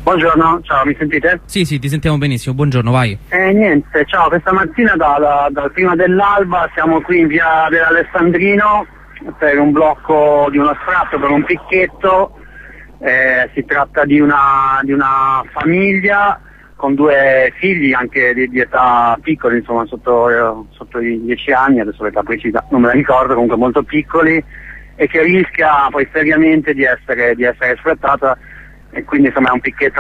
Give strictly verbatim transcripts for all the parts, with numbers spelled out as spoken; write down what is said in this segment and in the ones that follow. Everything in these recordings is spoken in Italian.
Buongiorno, ciao, mi sentite? Sì, sì, ti sentiamo benissimo, buongiorno, vai. Eh, niente, ciao, questa mattina da, da, da prima dell'alba siamo qui in via dell'Alessandrino per un blocco di uno sfratto, per un picchetto. Eh, si tratta di una, di una famiglia con due figli anche di, di età piccoli, insomma sotto, sotto i dieci anni, adesso l'età precisa non me la ricordo, comunque molto piccoli, e che rischia poi seriamente di essere, di essere sfrattata. E quindi insomma è un picchetto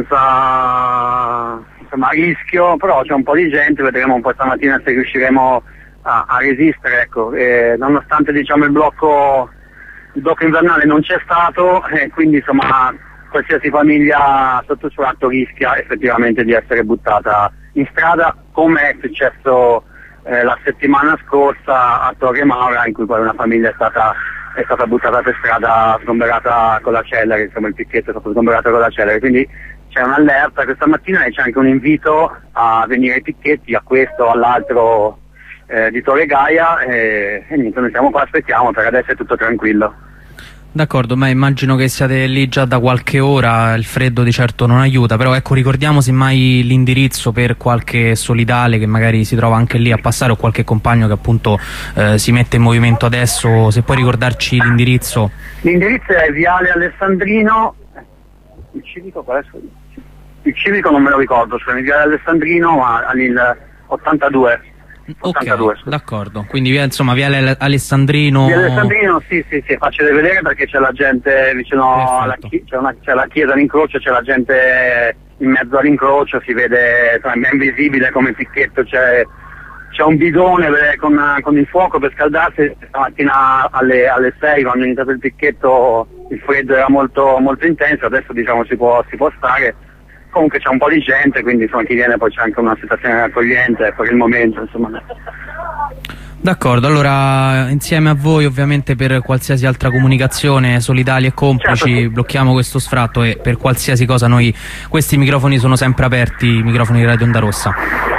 abbastanza insomma, a rischio, però c'è un po' di gente, vedremo un po' stamattina se riusciremo a, a resistere, ecco. E nonostante diciamo il blocco, il blocco invernale non c'è stato, e quindi insomma qualsiasi famiglia sotto sfratto rischia effettivamente di essere buttata in strada, come è successo eh, la settimana scorsa a Torre Maura, in cui poi una famiglia è stata è stata buttata per strada, sgomberata con la Celere, insomma il picchetto è stato sgomberato con la Celere, quindi c'è un'allerta questa mattina e c'è anche un invito a venire ai picchetti, a questo, all'altro eh, di Torre Gaia, e, e niente, noi siamo qua, aspettiamo, per adesso è tutto tranquillo. D'accordo, ma immagino che siate lì già da qualche ora, il freddo di certo non aiuta, però ecco, ricordiamo semmai l'indirizzo per qualche solidale che magari si trova anche lì a passare, o qualche compagno che appunto eh, si mette in movimento adesso, se puoi ricordarci l'indirizzo. L'indirizzo è Viale Alessandrino, il civico qual è? Il civico non me lo ricordo, cioè Viale Alessandrino ma al ottantadue. Ok, d'accordo, quindi via, insomma Viale Alessandrino. Via Alessandrino, sì, sì, sì, facile vedere perché c'è la gente vicino alla chiesa, c'è la chiesa all'incrocio, c'è la gente in mezzo all'incrocio, si vede, insomma, è ben visibile come picchetto, c'è un bidone con, con il fuoco per scaldarsi. Stamattina alle, alle sei, quando è iniziato il picchetto, il freddo era molto, molto intenso, adesso diciamo si può, si può stare. Comunque c'è un po' di gente, quindi insomma chi viene, poi c'è anche una situazione accogliente per il momento, insomma. D'accordo, allora insieme a voi ovviamente per qualsiasi altra comunicazione, solidali e complici, certo, blocchiamo questo sfratto, e per qualsiasi cosa noi, questi microfoni sono sempre aperti, i microfoni di Radio Onda Rossa.